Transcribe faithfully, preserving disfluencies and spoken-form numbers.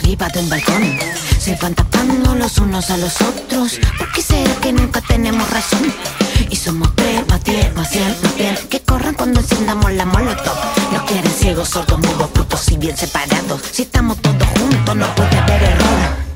arriba de un balcón. Se van tapando los unos a los otros. ¿Por qué será que nunca tenemos razón? Y somos tres, más diez, más cien, más bien. Que corran cuando encendamos la molotov. Nos quieren ciegos, sordos, mudos, putos y bien separados. Si estamos todos juntos no puede haber error.